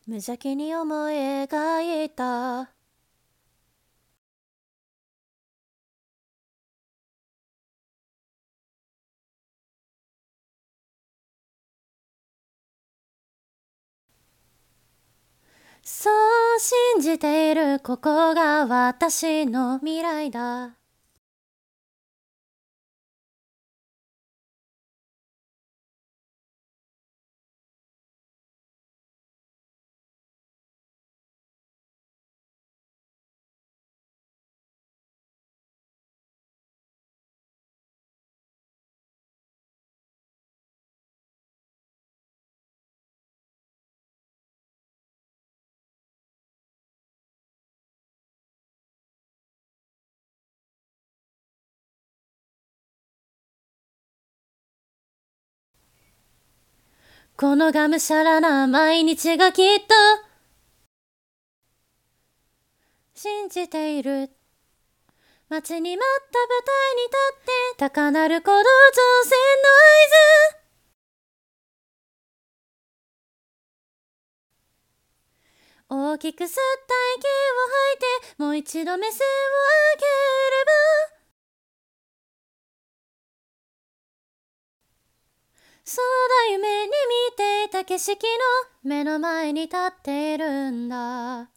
無邪気に思い描いたそう信じている、ここが私の未来だ。このがむしゃらな毎日がきっと信じている。待ちに待った舞台に立って高鳴る鼓動、挑戦の合図。大きく吸った息を吐いて、もう一度目線を上げれば、そうだ、夢に見ていた景色の目の前に立っているんだ。